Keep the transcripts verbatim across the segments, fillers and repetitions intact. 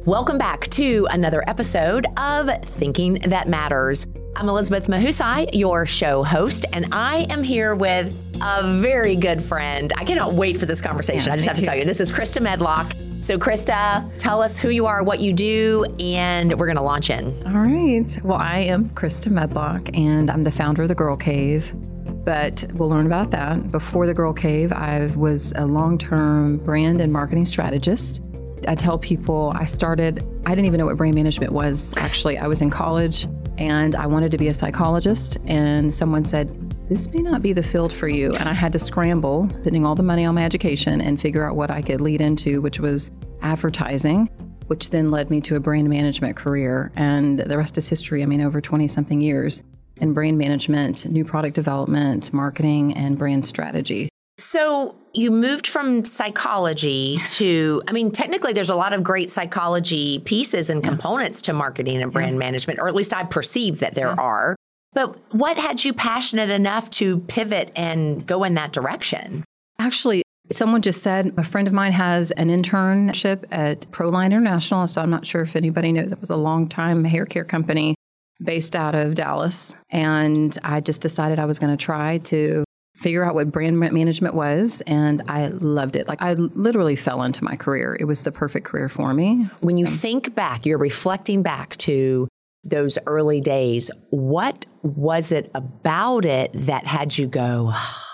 Welcome back to another episode of Thinking That Matters. I'm Elizabeth Mahusai, your show host, and I am here with a very good friend. I cannot wait for this conversation. Yeah, I just have to too. tell you, this is Krista Medlock. So Krista, tell us who you are, what you do, and we're going to launch in. All right. Well, I am Krista Medlock, and I'm the founder of The Girl Cave. But we'll learn about that. Before The Girl Cave, I was a long-term brand and marketing strategist. I tell people I started, I didn't even know what brand management was. Actually, I was in college and I wanted to be a psychologist. And someone said, this may not be the field for you. And I had to scramble, spending all the money on my education and figure out what I could lead into, which was advertising, which then led me to a brand management career. And the rest is history. I mean, over twenty something years in brand management, new product development, marketing, and brand strategy. So you moved from psychology to, I mean, technically there's a lot of great psychology pieces and yeah. components to marketing and brand yeah. management, or at least I perceive that there yeah. are. But what had you passionate enough to pivot and go in that direction? Actually, someone just said, a friend of mine has an internship at Proline International. So I'm not sure if anybody knows, that was a long time hair care company based out of Dallas. And I just decided I was going to try to figure out what brand management was, and I loved it. Like, I literally fell into my career. It was the perfect career for me. When you think back, you're reflecting back to those early days, what was it about it that had you go?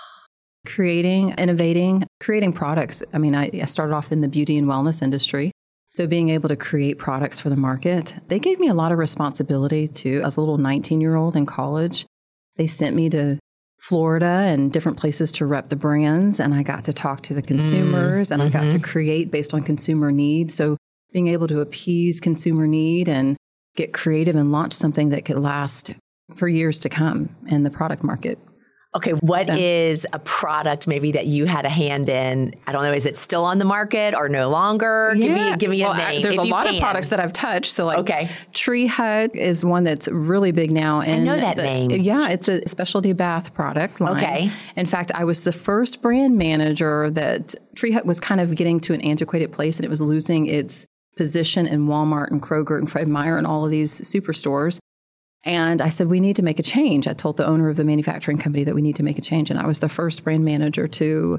Creating, innovating, creating products. I mean, I, I started off in the beauty and wellness industry. So being able to create products for the market, they gave me a lot of responsibility too. As a little nineteen-year-old in college, they sent me to Florida and different places to rep the brands. And I got to talk to the consumers mm, and mm-hmm. I got to create based on consumer need. So being able to appease consumer need and get creative and launch something that could last for years to come in the product market. Okay, what so, is a product maybe that you had a hand in? I don't know, is it still on the market or no longer? Yeah. Give me, give me a well, name. I, there's if a you lot can. of products that I've touched. So like okay. Tree Hug is one that's really big now. I know that the, name. Yeah, it's a specialty bath product line. Okay. In fact, I was the first brand manager that Tree Hug was kind of getting to an antiquated place and it was losing its position in Walmart and Kroger and Fred Meyer and all of these superstores. And I said, we need to make a change. I told the owner of the manufacturing company that we need to make a change. And I was the first brand manager to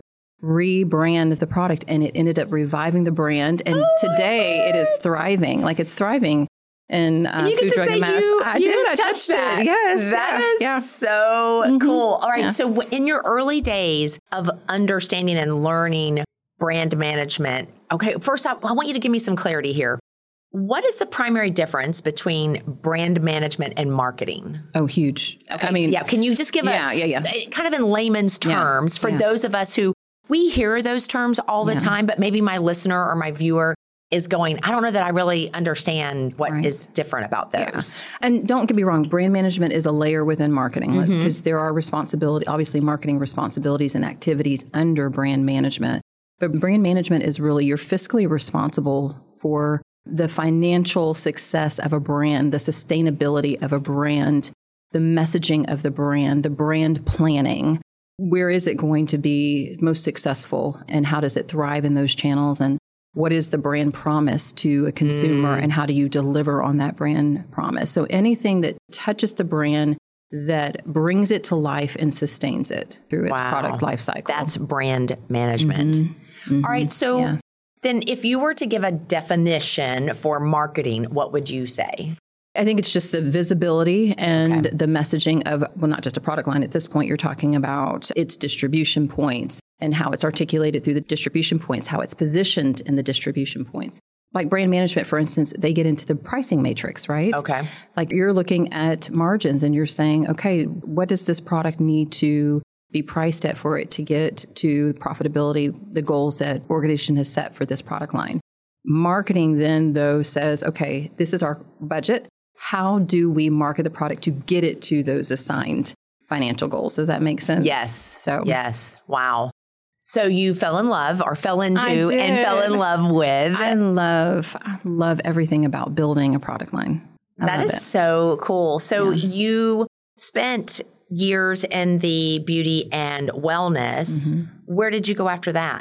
rebrand the product. And it ended up reviving the brand. And oh today it is thriving. Like it's thriving in uh, food, drug, and mass. You, I you did. I touched touched that. it. Yes. That yeah, is yeah. so mm-hmm. cool. All right. Yeah. So in your early days of understanding and learning brand management, okay, first off, I want you to give me some clarity here. What is the primary difference between brand management and marketing? Oh, huge. Okay. I mean, yeah. Can you just give yeah, a, yeah, yeah. a kind of in layman's terms yeah, for yeah. those of us who we hear those terms all the yeah. time, but maybe my listener or my viewer is going, I don't know that I really understand what right. is different about those. Yeah. And don't get me wrong, brand management is a layer within marketing mm-hmm. because there are responsibility, obviously marketing responsibilities and activities under brand management. But brand management is really you're fiscally responsible for the financial success of a brand, the sustainability of a brand, the messaging of the brand, the brand planning. Where is it going to be most successful and how does it thrive in those channels? And what is the brand promise to a consumer mm. and how do you deliver on that brand promise? So anything that touches the brand that brings it to life and sustains it through its wow. product life cycle. That's brand management. Mm-hmm. Mm-hmm. All right. So yeah. then if you were to give a definition for marketing, what would you say? I think it's just the visibility and okay. the messaging of, well, not just a product line. At this point, you're talking about its distribution points and how it's articulated through the distribution points, how it's positioned in the distribution points. Like brand management, for instance, they get into the pricing matrix, right? Okay. Like you're looking at margins and you're saying, okay, what does this product need to be priced at for it to get to profitability, the goals that organization has set for this product line? Marketing then, though, says, okay, this is our budget. How do we market the product to get it to those assigned financial goals? Does that make sense? Yes. So yes. Wow. So you fell in love or fell into I did. and fell in love with. I love, I love everything about building a product line. I that is it. so cool. So yeah. you spent years in the beauty and wellness. Mm-hmm. Where did you go after that?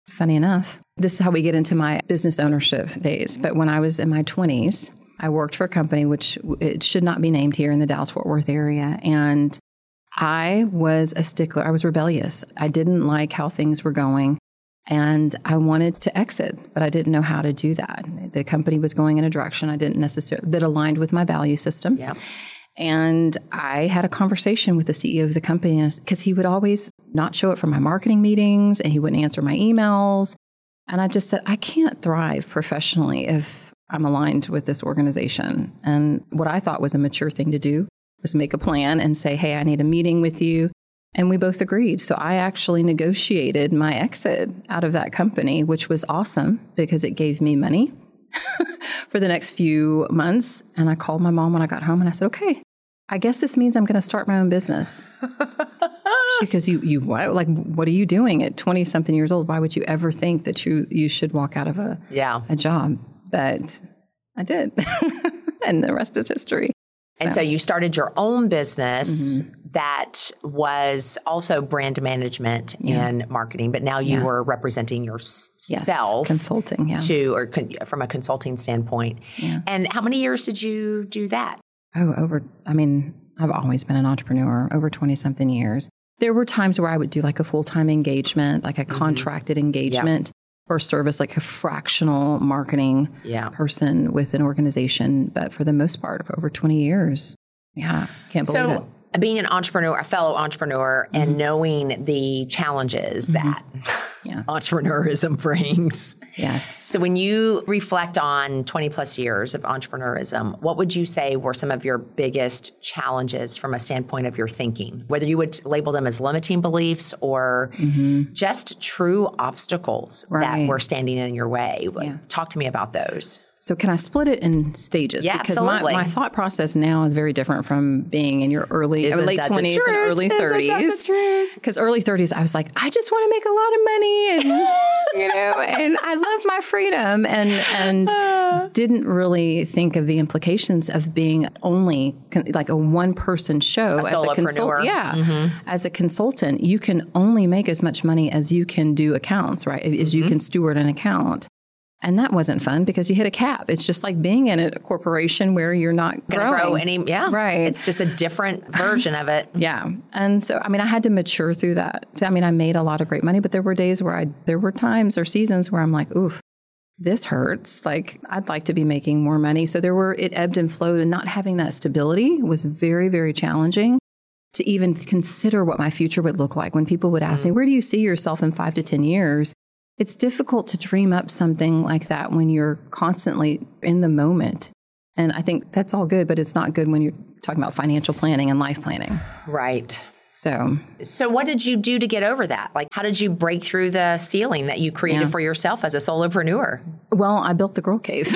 Funny enough, this is how we get into my business ownership days. But when I was in my twenties, I worked for a company which it should not be named here in the Dallas-Fort Worth area. And I was a stickler. I was rebellious. I didn't like how things were going. And I wanted to exit, but I didn't know how to do that. The company was going in a direction I didn't necessarily, that aligned with my value system. Yeah. And I had a conversation with the C E O of the company because he would always not show up for my marketing meetings and he wouldn't answer my emails. And I just said, I can't thrive professionally if I'm aligned with this organization. And what I thought was a mature thing to do was make a plan and say, hey, I need a meeting with you. And we both agreed. So I actually negotiated my exit out of that company, which was awesome because it gave me money for the next few months. And I called my mom when I got home and I said, okay, I guess this means I'm going to start my own business. She goes, you, you what? Like, what are you doing at twenty something years old? Why would you ever think that you, you should walk out of a, yeah. a job? But I did. And the rest is history. And so you started your own business mm-hmm. that was also brand management yeah. and marketing, but now you yeah. were representing yourself. Yes, consulting, yeah. To, or con, from a consulting standpoint. Yeah. And how many years did you do that? Oh, over, I mean, I've always been an entrepreneur, over twenty-something years. There were times where I would do like a full-time engagement, like a mm-hmm. contracted engagement. Yep. Or service like a fractional marketing yeah. person with an organization. But for the most part, of over twenty years. Yeah, can't believe so, it. So being an entrepreneur, a fellow entrepreneur, mm-hmm. and knowing the challenges mm-hmm. that yeah. entrepreneurism brings. Yes. So when you reflect on twenty plus years of entrepreneurism, what would you say were some of your biggest challenges from a standpoint of your thinking? Whether you would label them as limiting beliefs or mm-hmm. just true obstacles right. that were standing in your way. Yeah. Talk to me about those. So can I split it in stages? Yeah, because absolutely. My, my thought process now is very different from being in your early, or late twenties and early thirties. Because early thirties, I was like, I just want to make a lot of money, and you know, and I love my freedom, and and didn't really think of the implications of being only con- like a one person show a as a consultant. Yeah, mm-hmm. as a consultant, you can only make as much money as you can do accounts, right? As mm-hmm. you can steward an account. And that wasn't fun because you hit a cap. It's just like being in a corporation where you're not growing. Grow any, yeah. Right. It's just a different version of it. Yeah. And so, I mean, I had to mature through that. I mean, I made a lot of great money, but there were days where I, there were times or seasons where I'm like, oof, this hurts. Like, I'd like to be making more money. So there were, it ebbed and flowed, and not having that stability was very, very challenging to even consider what my future would look like. When people would ask mm. me, where do you see yourself in five to ten years? It's difficult to dream up something like that when you're constantly in the moment. And I think that's all good, but it's not good when you're talking about financial planning and life planning. Right. So, so what did you do to get over that? Like, how did you break through the ceiling that you created yeah. for yourself as a solopreneur? Well, I built the Girl Cave.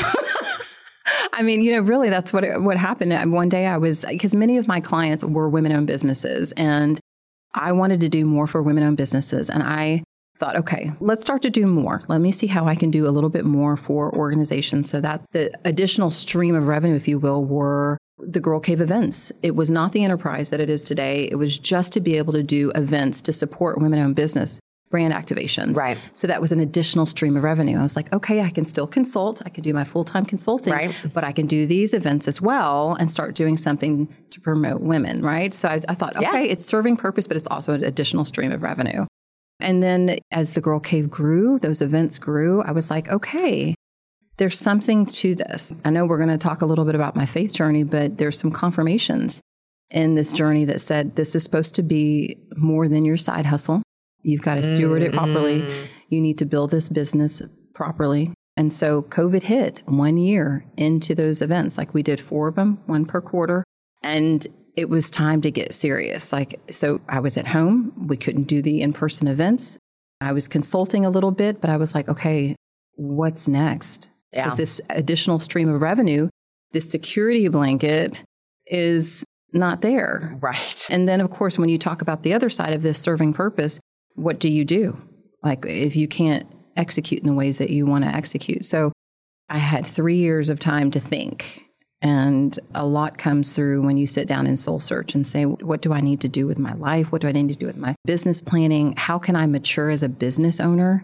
I mean, you know, really, that's what it, what happened. One day I was, because many of my clients were women-owned businesses, and I wanted to do more for women-owned businesses. And I thought, okay, let's start to do more. Let me see how I can do a little bit more for organizations so that the additional stream of revenue, if you will, were the Girl Cave events. It was not the enterprise that it is today. It was just to be able to do events to support women-owned business brand activations. Right. So that was an additional stream of revenue. I was like, okay, I can still consult. I can do my full-time consulting, right. but I can do these events as well and start doing something to promote women, right? So I, I thought, okay, yeah. it's serving purpose, but it's also an additional stream of revenue. And then as the Girl Cave grew, those events grew, I was like, okay, there's something to this. I know we're going to talk a little bit about my faith journey, but there's some confirmations in this journey that said this is supposed to be more than your side hustle. You've got to steward mm-hmm. it properly. You need to build this business properly. And so COVID hit one year into those events. Like, we did four of them, one per quarter. And it was time to get serious. Like, so I was at home. We couldn't do the in-person events. I was consulting a little bit, but I was like, okay, what's next? Yeah. Because this additional stream of revenue, this security blanket is not there. Right. And then, of course, when you talk about the other side of this serving purpose, what do you do? Like, if you can't execute in the ways that you want to execute. So I had three years of time to think. And a lot comes through when you sit down and soul search and say, what do I need to do with my life? What do I need to do with my business planning? How can I mature as a business owner?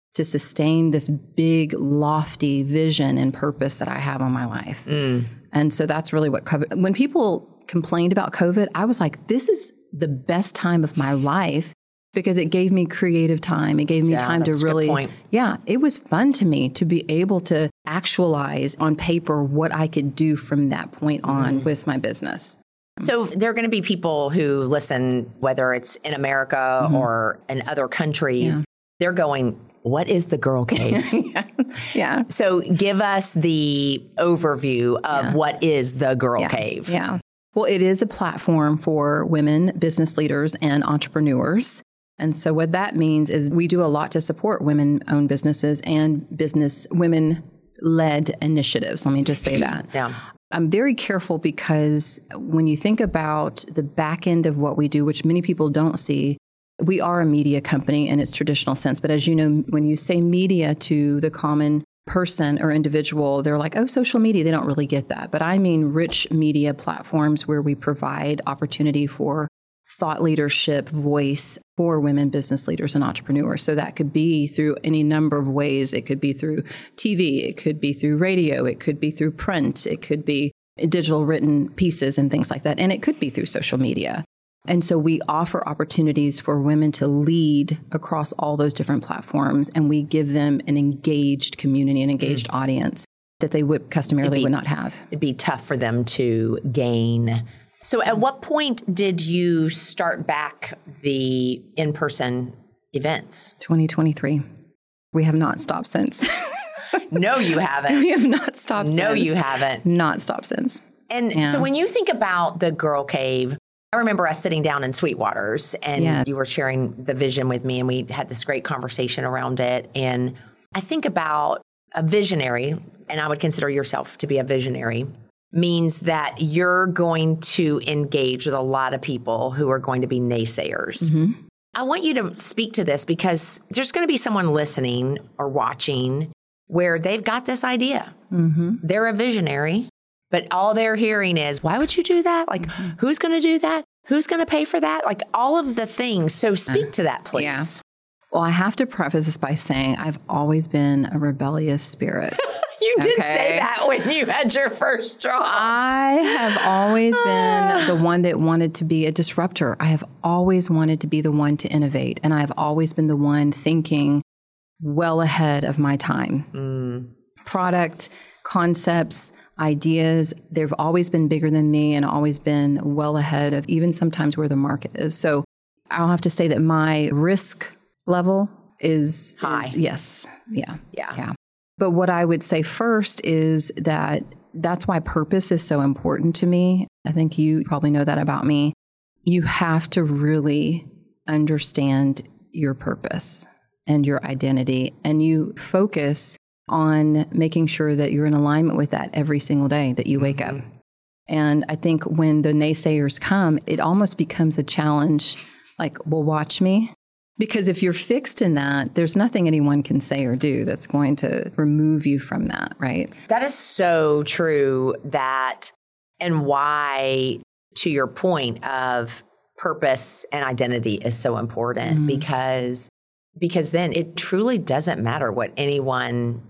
to sustain this big, lofty vision and purpose that I have on my life. Mm. And so that's really what COVID, when people complained about COVID, I was like, this is the best time of my life because it gave me creative time. It gave me yeah, time to really, yeah, it was fun to me to be able to actualize on paper what I could do from that point on mm. with my business. So there are going to be people who listen, whether it's in America mm-hmm. or in other countries, yeah. they're going, what is the Girl Cave? yeah. yeah. So give us the overview of yeah. what is the Girl yeah. Cave. Yeah. Well, it is a platform for women business leaders and entrepreneurs. And so what that means is we do a lot to support women-owned businesses and business women-led initiatives. Let me just say that. Yeah. I'm very careful because when you think about the back end of what we do, which many people don't see, we are a media company in its traditional sense. But as you know, when you say media to the common person or individual, they're like, oh, social media. They don't really get that. But I mean rich media platforms where we provide opportunity for thought leadership, voice for women business leaders and entrepreneurs. So that could be through any number of ways. It could be through T V. It could be through radio. It could be through print. It could be digital written pieces and things like that. And it could be through social media. And so we offer opportunities for women to lead across all those different platforms, and we give them an engaged community, an engaged mm. audience that they would customarily be, would not have. It'd be tough for them to gain. So at what point did you start back the in-person events? twenty twenty-three. We have not stopped since. No, you haven't. We have not stopped no, since. No, you haven't. Not stopped since. And yeah. so when you think about the Girl Cave, I remember us sitting down in Sweetwaters and yeah. you were sharing the vision with me and we had this great conversation around it. And I think about a visionary, and I would consider yourself to be a visionary, means that you're going to engage with a lot of people who are going to be naysayers. Mm-hmm. I want you to speak to this because there's going to be someone listening or watching where they've got this idea. Mm-hmm. They're a visionary. But all they're hearing is, why would you do that? Like, mm-hmm. who's going to do that? Who's going to pay for that? Like, all of the things. So speak to that, please. Yeah. Well, I have to preface this by saying I've always been a rebellious spirit. You did okay. say that when you had your first job. I have always been the one that wanted to be a disruptor. I have always wanted to be the one to innovate. And I've always been the one thinking well ahead of my time. Mm. Product, concepts, ideas, they've always been bigger than me and always been well ahead of even sometimes where the market is. So I'll have to say that my risk level is high. Is, yes. Yeah. Yeah. Yeah. But what I would say first is that that's why purpose is so important to me. I think you probably know that about me. You have to really understand your purpose and your identity, and you focus on making sure that you're in alignment with that every single day that you wake up. And I think when the naysayers come, it almost becomes a challenge, like, well, watch me. Because if you're fixed in that, there's nothing anyone can say or do that's going to remove you from that, right? That is so true. That, and why, to your point of purpose and identity is so important, mm-hmm. because, because then it truly doesn't matter what anyone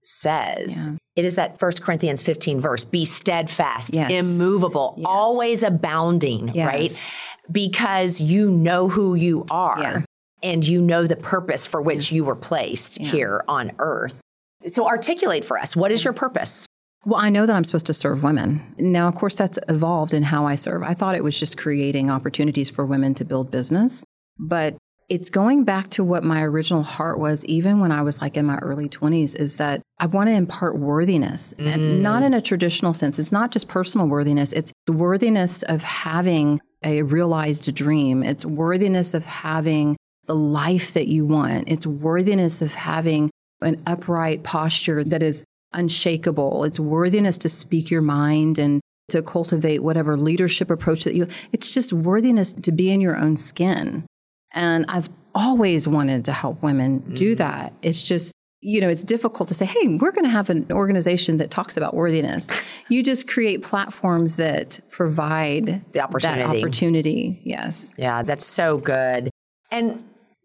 says. Yeah. It is that First Corinthians fifteen verse, be steadfast, yes. immovable, yes. always abounding, yes. right? Because you know who you are. Yeah. And you know the purpose for which yeah. you were placed yeah. here on earth. So articulate for us, what is your purpose? Well, I know that I'm supposed to serve women. Now, of course, that's evolved in how I serve. I thought it was just creating opportunities for women to build business. But it's going back to what my original heart was, even when I was like in my early twenties, is that I want to impart worthiness. Mm. And not in a traditional sense. It's not just personal worthiness. It's the worthiness of having a realized dream. It's worthiness of having the life that you want. It's worthiness of having an upright posture that is unshakable. It's worthiness to speak your mind and to cultivate whatever leadership approach that you, it's just worthiness to be in your own skin. And I've always wanted to help women mm. do that. It's just, you know, it's difficult to say, hey, we're going to have an organization that talks about worthiness. You just create platforms that provide the opportunity. that opportunity. Yes. Yeah, that's so good. And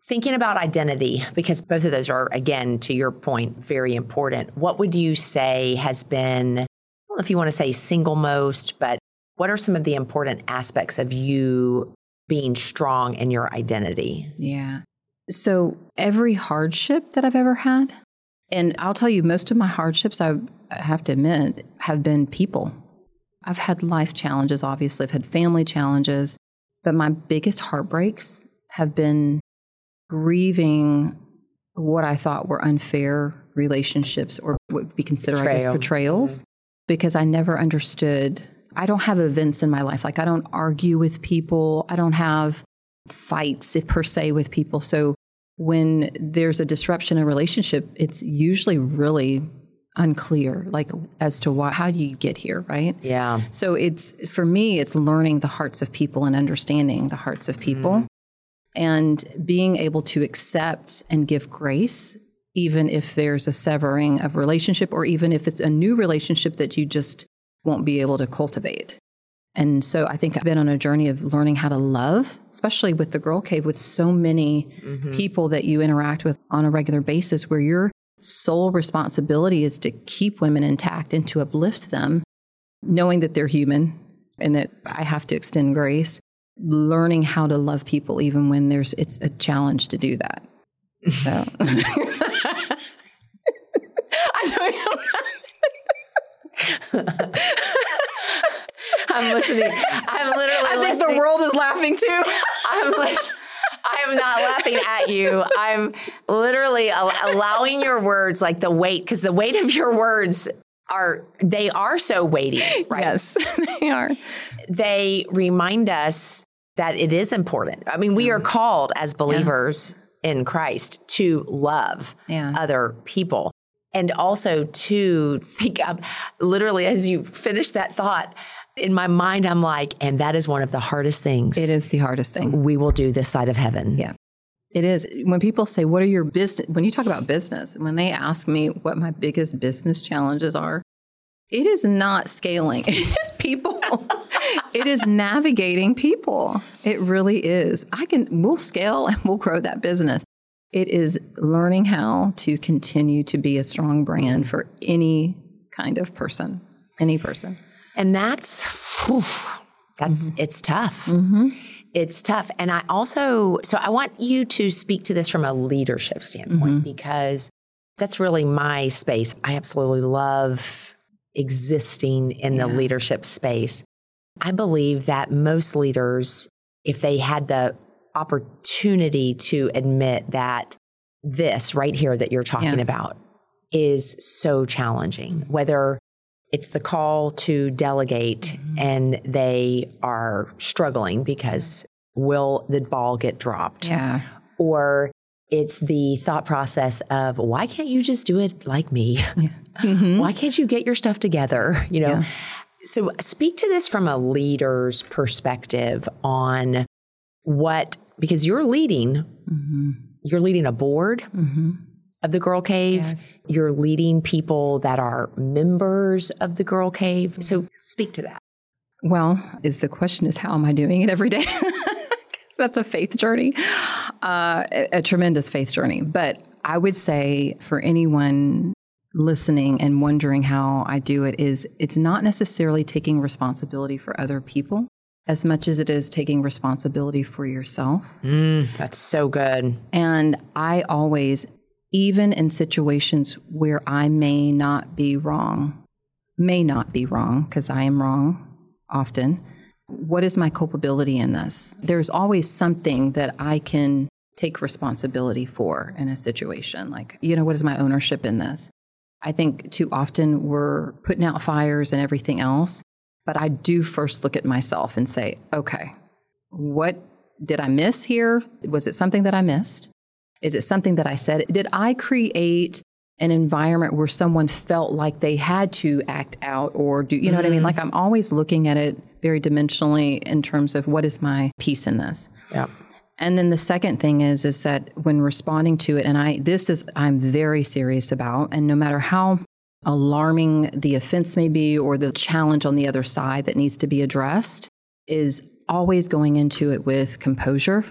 Thinking about identity, because both of those are, again, to your point, very important. What would you say has been, I don't know if you want to say single most, but what are some of the important aspects of you being strong in your identity? Yeah. So every hardship that I've ever had, and I'll tell you, most of my hardships, I have to admit, have been people. I've had life challenges, obviously. I've had family challenges, but my biggest heartbreaks have been grieving what I thought were unfair relationships or what would be considered, Betrayal. I guess, betrayals, mm-hmm. because I never understood. I don't have events in my life. Like I don't argue with people. I don't have fights per se with people. So when there's a disruption in a relationship, it's usually really unclear, like as to why, how do you get here, right? Yeah. So it's, for me, it's learning the hearts of people and understanding the hearts of people. Mm. And being able to accept and give grace, even if there's a severing of relationship, or even if it's a new relationship that you just won't be able to cultivate. And so I think I've been on a journey of learning how to love, especially with the Girl Cave, with so many mm-hmm. people that you interact with on a regular basis, where your sole responsibility is to keep women intact and to uplift them, knowing that they're human and that I have to extend grace. Learning how to love people even when there's it's a challenge to do that. So I don't know. I'm listening. I'm literally I think listening. The world is laughing too. I'm li- I'm not laughing at you. I'm literally al- allowing your words, like the weight, because the weight of your words are, they are so weighty, right? Yes, they are. They remind us that it is important. I mean, we mm. are called as believers yeah. in Christ to love yeah. other people. And also to think of, literally, as you finish that thought, in my mind, I'm like, and that is one of the hardest things. It is the hardest thing. We will do this side of heaven. Yeah, it is. When people say, what are your business, when you talk about business, when they ask me what my biggest business challenges are, it is not scaling. It is people. It is navigating people. It really is. I can, we'll scale and we'll grow that business. It is learning how to continue to be a strong brand for any kind of person, any person. And that's, whew, that's, mm-hmm. it's tough. Mm-hmm. It's tough. And I also, so I want you to speak to this from a leadership standpoint, mm-hmm. because that's really my space. I absolutely love existing in yeah. the leadership space. I believe that most leaders, if they had the opportunity to admit that this right here that you're talking yeah. about is so challenging, whether it's the call to delegate mm-hmm. and they are struggling because will the ball get dropped? Yeah. Or it's the thought process of, why can't you just do it like me? Yeah. Mm-hmm. Why can't you get your stuff together? You know? Yeah. So speak to this from a leader's perspective on what, because you're leading, mm-hmm. you're leading a board mm-hmm. of the Girl Cave. Yes. You're leading people that are members of the Girl Cave. So speak to that. Well, is the question is, how am I doing it every day? That's a faith journey, uh, a, a tremendous faith journey. But I would say for anyone listening and wondering how I do it is it's not necessarily taking responsibility for other people as much as it is taking responsibility for yourself. Mm, that's so good. And I always, even in situations where I may not be wrong, may not be wrong, because I am wrong often, what is my culpability in this? There's always something that I can take responsibility for in a situation. Like, you know, what is my ownership in this? I think too often we're putting out fires and everything else, but I do first look at myself and say, okay, what did I miss here? Was it something that I missed? Is it something that I said? Did I create an environment where someone felt like they had to act out or do, you know mm. what I mean? Like I'm always looking at it very dimensionally in terms of what is my piece in this. Yeah. And then the second thing is, is that when responding to it, and I, this is, I'm very serious about, and no matter how alarming the offense may be or the challenge on the other side that needs to be addressed, is always going into it with composure,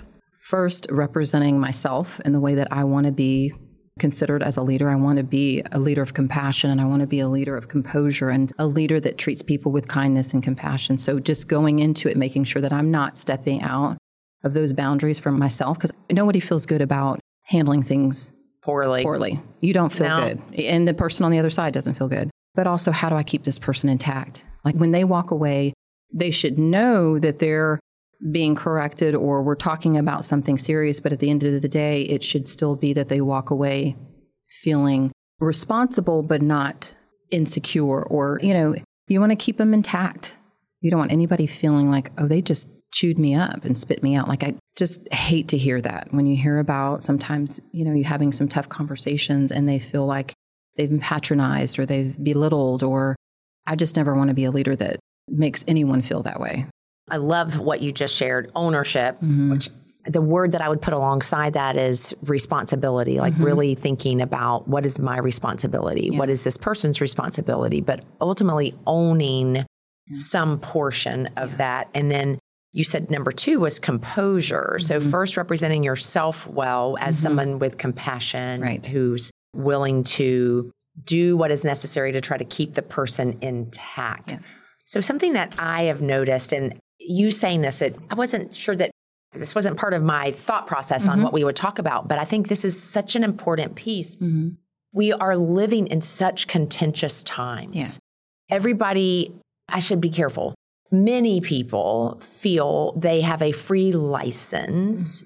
first representing myself in the way that I want to be considered as a leader. I want to be a leader of compassion, and I want to be a leader of composure and a leader that treats people with kindness and compassion. So just going into it, making sure that I'm not stepping out of those boundaries for myself, because nobody feels good about handling things poorly. Poorly. You don't feel No. good. And the person on the other side doesn't feel good. But also, how do I keep this person intact? Like when they walk away, they should know that they're being corrected or we're talking about something serious. But at the end of the day, it should still be that they walk away feeling responsible, but not insecure. Or, you know, you want to keep them intact. You don't want anybody feeling like, oh, they just chewed me up and spit me out. Like, I just hate to hear that when you hear about sometimes, you know, you having some tough conversations and they feel like they've been patronized or they've belittled, or I just never want to be a leader that makes anyone feel that way. I love what you just shared, ownership, Mm-hmm. which the word that I would put alongside that is responsibility, like Mm-hmm. really thinking about what is my responsibility? Yeah. What is this person's responsibility? But ultimately owning some portion of that. And then you said number two was composure. Mm-hmm. So first representing yourself well as Mm-hmm. someone with compassion, Right. who's willing to do what is necessary to try to keep the person intact. Yeah. So something that I have noticed, and you saying this, it, I wasn't sure that this wasn't part of my thought process Mm-hmm. on what we would talk about, but I think this is such an important piece. Mm-hmm. We are living in such contentious times. Yeah. Everybody, I should be careful. Many people feel they have a free license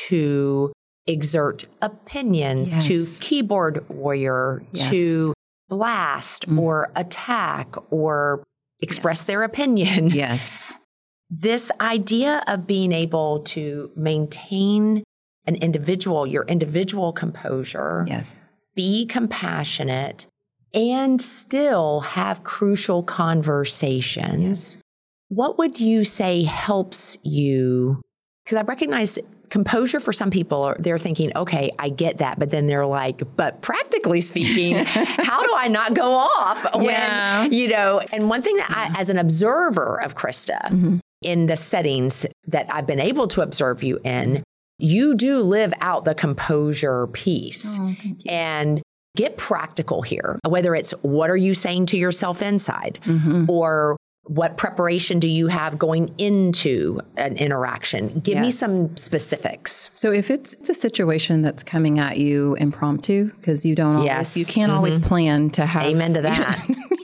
to exert opinions, Yes. to keyboard warrior, Yes. to blast or attack or express Yes. their opinion. Yes. This idea of being able to maintain an individual, your individual composure, Yes. be compassionate, and still have crucial conversations. What would you say helps you? Because I recognize composure for some people, are, they're thinking, okay, I get that. But then they're like, but practically speaking, how do I not go off Yeah. when, you know, and one thing that I, as an observer of Krista, Mm-hmm. in the settings that I've been able to observe you in, you do live out the composure piece. Oh, thank you. And get practical here, whether it's what are you saying to yourself inside, Mm-hmm. or what preparation do you have going into an interaction? Give me Yes. some specifics. So if it's, it's a situation that's coming at you impromptu, because you don't always, Yes. you can't always plan to have Amen to that.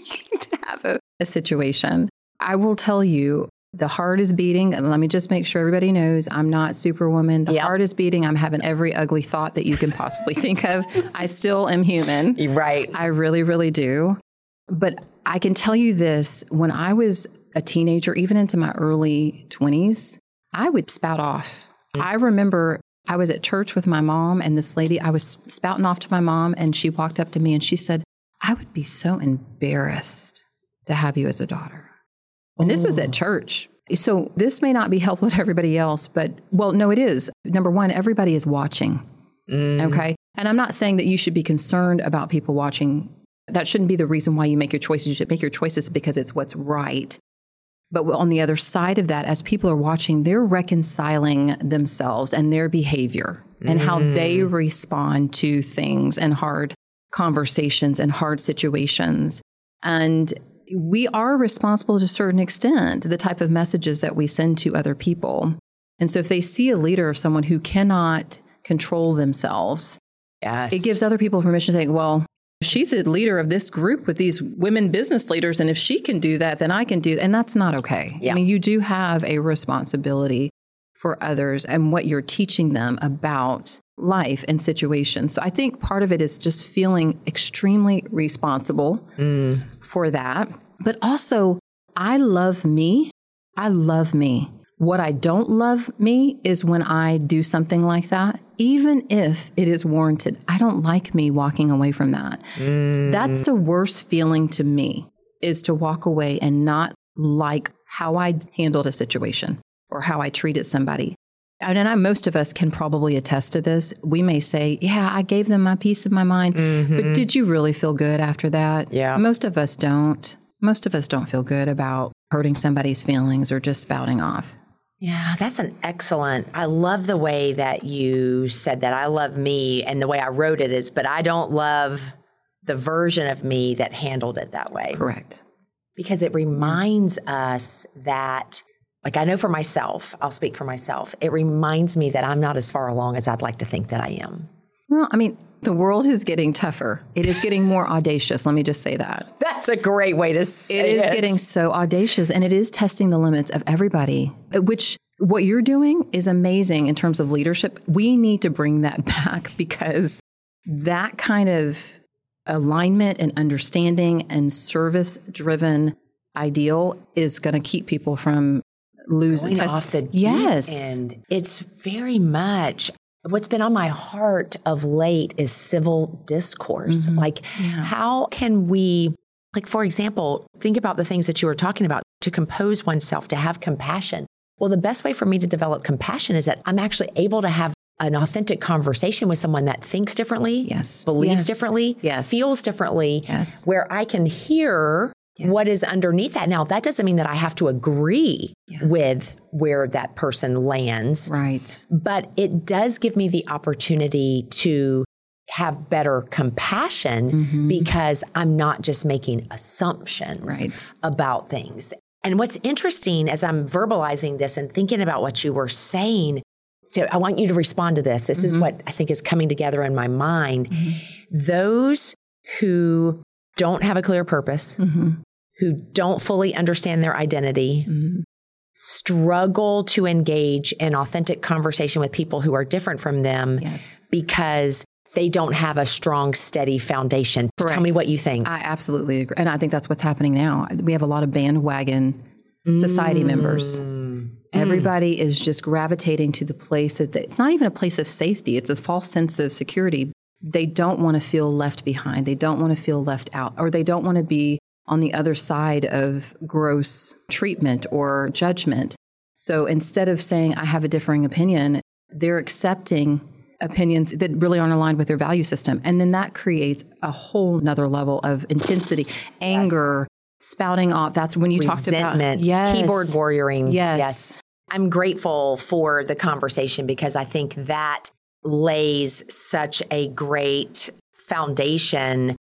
to have a, a situation. I will tell you, the heart is beating. And let me just make sure everybody knows I'm not Superwoman. The Yep. heart is beating. I'm having every ugly thought that you can possibly think of. I still am human. Right. I really, really do. But I can tell you this, when I was a teenager, even into my early twenties, I would spout off. I remember I was at church with my mom, and this lady, I was spouting off to my mom, and she walked up to me and she said, I would be so embarrassed to have you as a daughter. And this was at church. So this may not be helpful to everybody else, but, well, no, it is. Number one, everybody is watching. Okay. And I'm not saying that you should be concerned about people watching. That shouldn't be the reason why you make your choices. You should make your choices because it's what's right. But on the other side of that, as people are watching, they're reconciling themselves and their behavior and how they respond to things and hard conversations and hard situations. And we are responsible to a certain extent, the type of messages that we send to other people. And so if they see a leader or someone who cannot control themselves, Yes. it gives other people permission to think, well, she's a leader of this group with these women business leaders, and if she can do that, then I can do that. And that's not okay. Yeah. I mean, you do have a responsibility for others and what you're teaching them about life and situations. So I think part of it is just feeling extremely responsible for that. But also, I love me. I love me. What I don't love me is when I do something like that, even if it is warranted. I don't like me walking away from that. That's the worst feeling to me, is to walk away and not like how I handled a situation or how I treated somebody. And I, most of us can probably attest to this. We may say, yeah, I gave them my piece of my mind, but did you really feel good after that? Yeah. Most of us don't. Most of us don't feel good about hurting somebody's feelings or just spouting off. Yeah, that's an excellent, I love the way that you said that. I love me, and the way I wrote it is, but I don't love the version of me that handled it that way. Correct. Because it reminds us that, like I know for myself, I'll speak for myself, it reminds me that I'm not as far along as I'd like to think that I am. Well, I mean, the world is getting tougher. It is getting more audacious. Let me just say that. That's a great way to say it. It is it. getting so audacious, and it is testing the limits of everybody, which what you're doing is amazing in terms of leadership. We need to bring that back, because that kind of alignment and understanding and service-driven ideal is going to keep people from losing Going off the deep yes. end. It's very much what's been on my heart of late is civil discourse. Mm-hmm. Like, yeah. how can we, like, for example, think about the things that you were talking about, to compose oneself, to have compassion. Well, the best way for me to develop compassion is that I'm actually able to have an authentic conversation with someone that thinks differently, yes. believes yes. differently, yes. feels differently, yes. where I can hear yeah. what is underneath that. Now, that doesn't mean that I have to agree yeah. with where that person lands. Right. But it does give me the opportunity to have better compassion mm-hmm. because I'm not just making assumptions right. about things. And what's interesting as I'm verbalizing this and thinking about what you were saying, so I want you to respond to this. This mm-hmm. is what I think is coming together in my mind. Mm-hmm. Those who don't have a clear purpose, mm-hmm. who don't fully understand their identity, mm-hmm. struggle to engage in authentic conversation with people who are different from them yes. because they don't have a strong, steady foundation. Correct. Tell me what you think. I absolutely agree. And I think that's what's happening now. We have a lot of bandwagon mm. society members. Mm. Everybody is just gravitating to the place that they, it's not even a place of safety. It's a false sense of security. They don't want to feel left behind. They don't want to feel left out, or they don't want to be on the other side of gross treatment or judgment. So instead of saying, I have a differing opinion, they're accepting opinions that really aren't aligned with their value system. And then that creates a whole nother level of intensity, anger, yes. spouting off. That's when you talked about yes. keyboard warrioring. Yes. yes. I'm grateful for the conversation, because I think that lays such a great foundation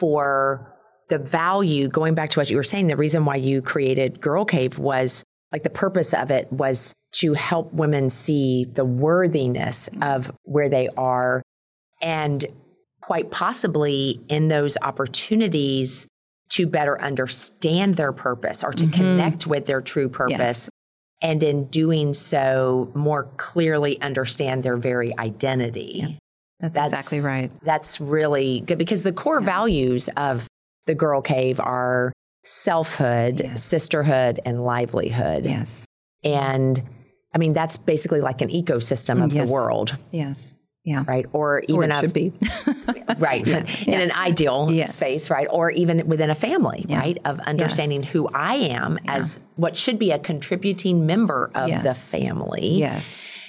for the value. Going back to what you were saying, the reason why you created Girl Cave was, like, the purpose of it was to help women see the worthiness of where they are, and quite possibly in those opportunities to better understand their purpose, or to mm-hmm. connect with their true purpose. Yes. And in doing so, more clearly understand their very identity. Yeah, that's, that's exactly right. That's really good, because the core yeah. values of the Girl Cave are selfhood, yes. sisterhood, and livelihood. Yes. And I mean, that's basically like an ecosystem of yes. the world. Yes. Yeah. Right. Or even or it a, should be. right. Yeah. In yeah. an ideal yes. space, right? Or even within a family, yeah. right? Of understanding yes. who I am yeah. as what should be a contributing member of yes. the family. Yes.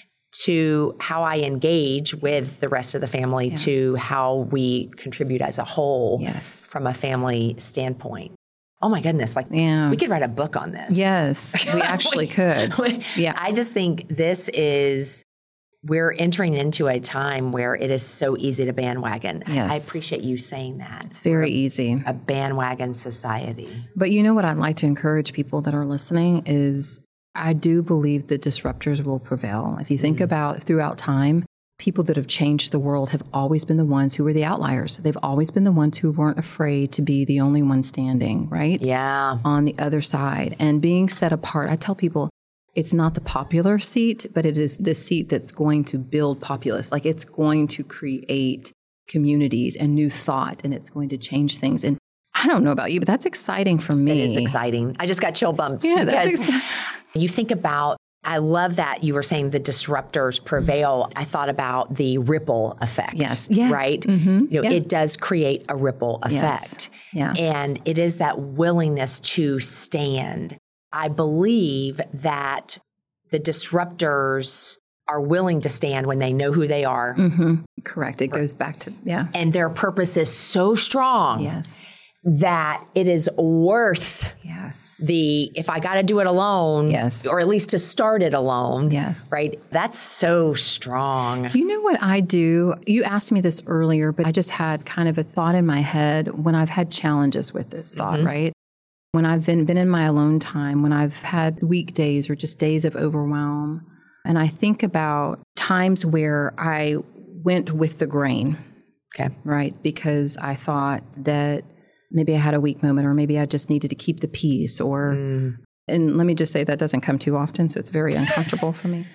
To how I engage with the rest of the family, yeah. to how we contribute as a whole yes. from a family standpoint. Oh my goodness. Like yeah. we could write a book on this. Yes, we actually we, could. We, yeah. I just think this is, we're entering into a time where it is so easy to bandwagon. Yes. I appreciate you saying that. It's very we're easy. A bandwagon society. But you know what I'd like to encourage people that are listening is, I do believe that disruptors will prevail. If you think mm-hmm. about throughout time, people that have changed the world have always been the ones who were the outliers. They've always been the ones who weren't afraid to be the only one standing, right? Yeah. On the other side and being set apart. I tell people, it's not the popular seat, but it is the seat that's going to build populace. Like, it's going to create communities and new thought, and it's going to change things. And I don't know about you, but that's exciting for me. It is exciting. I just got chill bumps. Yeah, because that's exciting. You think about, I love that you were saying the disruptors prevail. I thought about the ripple effect. Yes. yes. Right? Mm-hmm. You know, yeah. it does create a ripple effect. Yes. Yeah. And it is that willingness to stand. I believe that the disruptors are willing to stand when they know who they are. Mm-hmm. Correct. It goes back to, yeah. And their purpose is so strong. Yes. That it is worth yes. Yes. The, if I got to do it alone, Yes. or at least to start it alone, Yes. right? That's so strong. You know what I do? You asked me this earlier, but I just had kind of a thought in my head when I've had challenges with this thought, Mhm. right? When I've been, been in my alone time, when I've had weekdays or just days of overwhelm, and I think about times where I went with the grain, Okay. right? Because I thought that maybe I had a weak moment, or maybe I just needed to keep the peace, or, Mm. and let me just say that doesn't come too often, so it's very uncomfortable for me.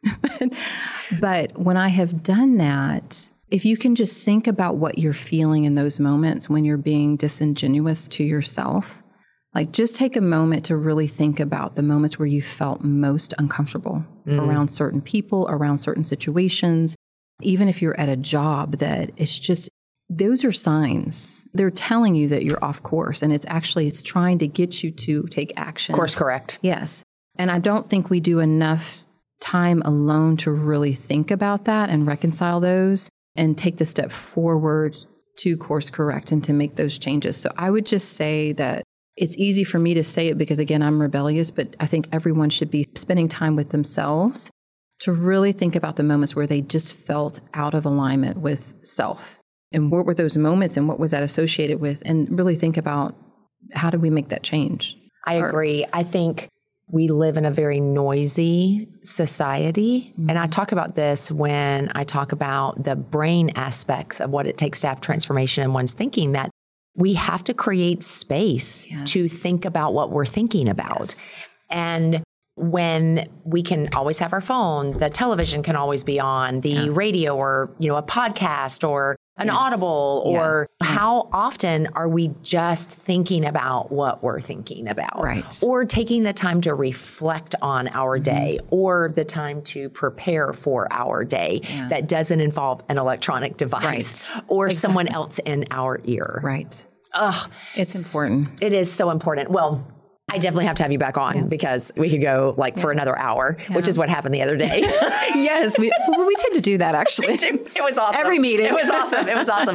But when I have done that, if you can just think about what you're feeling in those moments when you're being disingenuous to yourself, like just take a moment to really think about the moments where you felt most uncomfortable Mm. around certain people, around certain situations, even if you're at a job that it's just, those are signs. They're telling you that you're off course, and it's actually, it's trying to get you to take action. Course correct. Yes. And I don't think we do enough time alone to really think about that and reconcile those and take the step forward to course correct and to make those changes. So I would just say that it's easy for me to say it because, again, I'm rebellious, but I think everyone should be spending time with themselves to really think about the moments where they just felt out of alignment with self. And what were those moments and what was that associated with? And really think about how do we make that change? I agree. I think we live in a very noisy society. Mm-hmm. And I talk about this when I talk about the brain aspects of what it takes to have transformation in one's thinking, that we have to create space yes. to think about what we're thinking about. Yes. And when we can always have our phone, the television can always be on, the yeah. radio, or, you know, a podcast, or an yes. Audible, or yeah. how often are we just thinking about what we're thinking about? Right. Or or taking the time to reflect on our mm-hmm. day, or the time to prepare for our day yeah. that doesn't involve an electronic device right. or exactly. someone else in our ear. Right. Ugh, it's important. It is so important. Well, I definitely have to have you back on yeah. because we could go like yeah. for another hour, yeah. which is what happened the other day. Yes, we well, we tend to do that actually. It was awesome. Every meeting. It was awesome. It was awesome.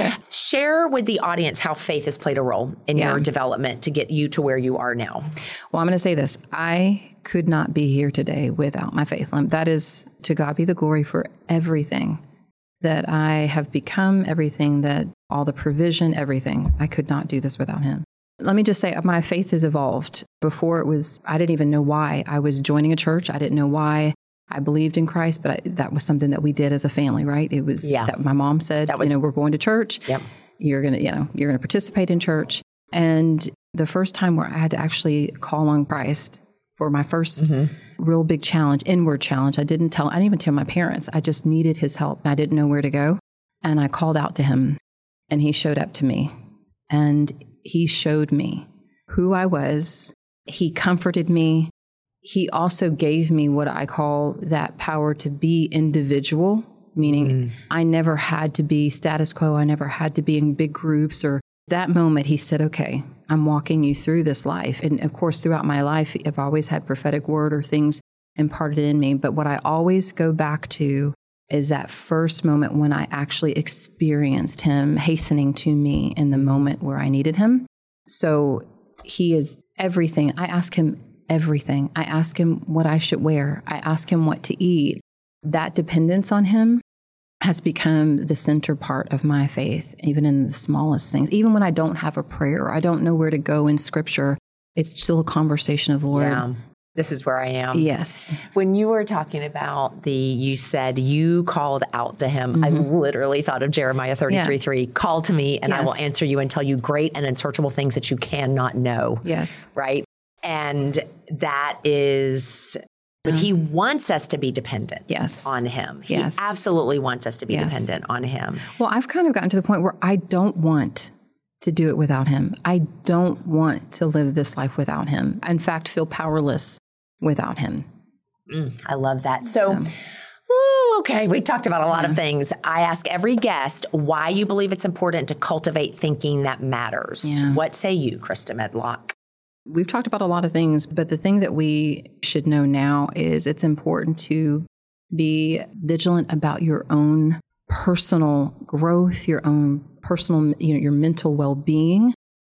Share with the audience how faith has played a role in yeah. your development to get you to where you are now. Well, I'm going to say this. I could not be here today without my faith. That is, to God be the glory for everything that I have become, everything that, all the provision, everything. I could not do this without him. Let me just say, my faith has evolved. Before it was, I didn't even know why I was joining a church. I didn't know why I believed in Christ, but I, that was something that we did as a family, right? It was yeah. that my mom said, that was, you know, we're going to church. Yep. You're going to, you know, you're going to participate in church. And the first time where I had to actually call on Christ for my first mm-hmm. real big challenge, inward challenge, I didn't tell, I didn't even tell my parents. I just needed his help. I didn't know where to go. And I called out to him, and he showed up to me. And he showed me who I was. He comforted me. He also gave me what I call that power to be individual, meaning mm. I never had to be status quo. I never had to be in big groups. Or that moment, he said, okay, I'm walking you through this life. And of course, throughout my life, I've always had prophetic word or things imparted in me. But what I always go back to is that first moment when I actually experienced him hastening to me in the moment where I needed him. So he is everything. I ask him everything. I ask him what I should wear. I ask him what to eat. That dependence on him has become the center part of my faith, even in the smallest things. Even when I don't have a prayer, I don't know where to go in scripture, it's still a conversation of, Lord, yeah. This is where I am. Yes. When you were talking about the, you said you called out to him. Mm-hmm. I literally thought of Jeremiah thirty-three three. Yeah. Call to me and yes. I will answer you and tell you great and unsearchable things that you cannot know. Yes. Right? And that is, but he wants us to be dependent yes. on him. He yes. absolutely wants us to be yes. dependent on him. Well, I've kind of gotten to the point where I don't want to do it without him. I don't want to live this life without him. In fact, feel powerless without him. Mm, I love that. So, yeah. Ooh, okay, we talked about a lot yeah. of things. I ask every guest why you believe it's important to cultivate thinking that matters. Yeah. What say you, Krista Medlock? We've talked about a lot of things, but the thing that we should know now is it's important to be vigilant about your own personal growth, your own personal, you know, your mental well-being.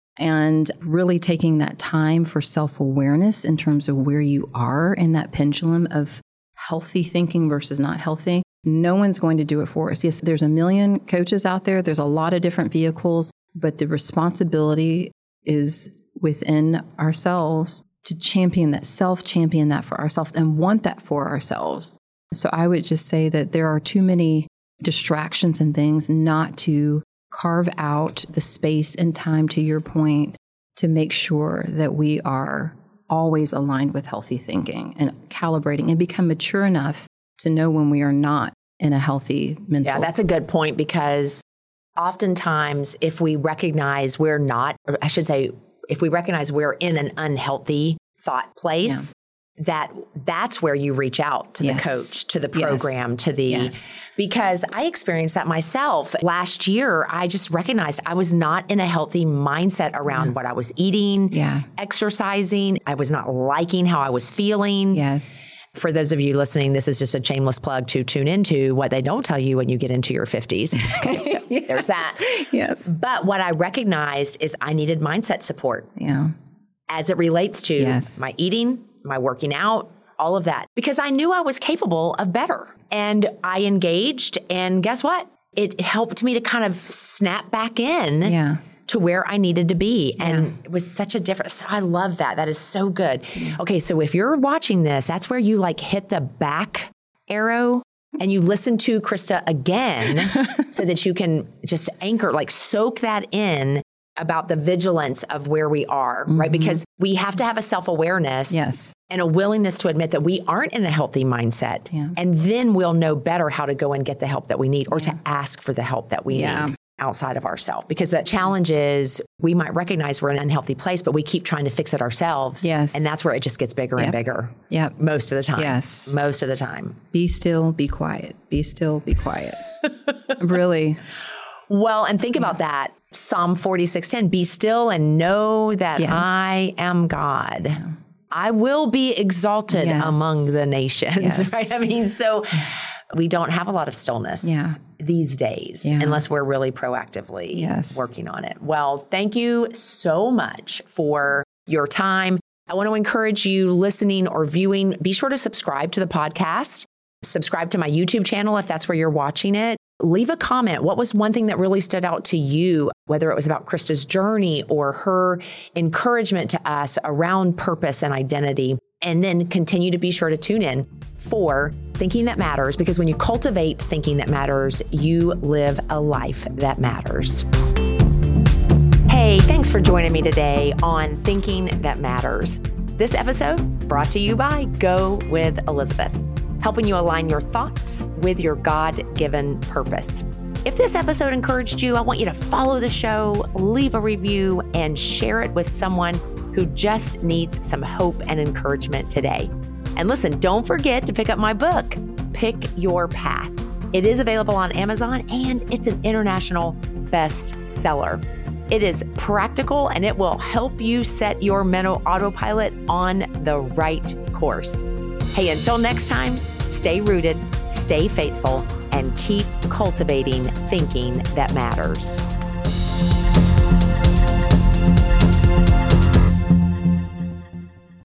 and really taking that time for self-awareness in terms of where you are in that pendulum of healthy thinking versus not healthy. No one's going to do it for us. Yes, there's a million coaches out there. There's a lot of different vehicles, but the responsibility is within ourselves to champion that, self-champion that for ourselves and want that for ourselves. So I would just say that there are too many distractions and things not to carve out the space and time, to your point, to make sure that we are always aligned with healthy thinking and calibrating and become mature enough to know when we are not in a healthy mental. Yeah, that's a good point, because oftentimes if we recognize we're not, or I should say, if we recognize we're in an unhealthy thought place, yeah. that that's where you reach out to yes. the coach, to the program, yes. to the, yes. because I experienced that myself. Last year, I just recognized I was not in a healthy mindset around yeah. what I was eating, yeah. exercising. I was not liking how I was feeling. Yes. For those of you listening, this is just a shameless plug to tune into what they don't tell you when you get into your fifties. Okay, so yeah. there's that. Yes. But what I recognized is I needed mindset support. Yeah. As it relates to yes. my eating, my working out, all of that, because I knew I was capable of better. And I engaged, and guess what? It helped me to kind of snap back in yeah. to where I needed to be. And yeah. it was such a difference. I love that. That is so good. Okay, so if you're watching this, that's where you like hit the back arrow and you listen to Krista again so that you can just anchor, like soak that in about the vigilance of where we are, mm-hmm. right? Because we have to have a self-awareness yes. and a willingness to admit that we aren't in a healthy mindset. Yeah. And then we'll know better how to go and get the help that we need, or yeah. to ask for the help that we yeah. need outside of ourselves. Because that challenge is we might recognize we're in an unhealthy place, but we keep trying to fix it ourselves. Yes. And that's where it just gets bigger yep. and bigger. Yep. Most of the time. Yes. Most of the time. Be still, be quiet. Be still, be quiet. Really. Well, and think about that. Psalm forty-six ten, be still and know that yes. I am God. Yeah. I will be exalted yes. among the nations, yes. right? I mean, so we don't have a lot of stillness yeah. these days, yeah. unless we're really proactively yes. working on it. Well, thank you so much for your time. I want to encourage you listening or viewing, be sure to subscribe to the podcast. Subscribe to my YouTube channel if that's where you're watching it. Leave a comment. What was one thing that really stood out to you, whether it was about Krista's journey or her encouragement to us around purpose and identity? And then continue to be sure to tune in for Thinking That Matters, because when you cultivate thinking that matters, you live a life that matters. Hey, thanks for joining me today on Thinking That Matters. This episode brought to you by Go With Elizabeth, helping you align your thoughts with your God-given purpose. If this episode encouraged you, I want you to follow the show, leave a review, and share it with someone who just needs some hope and encouragement today. And listen, don't forget to pick up my book, Pick Your Path. It is available on Amazon, and it's an international bestseller. It is practical, and it will help you set your mental autopilot on the right course. Hey, until next time, stay rooted, stay faithful, and keep cultivating thinking that matters.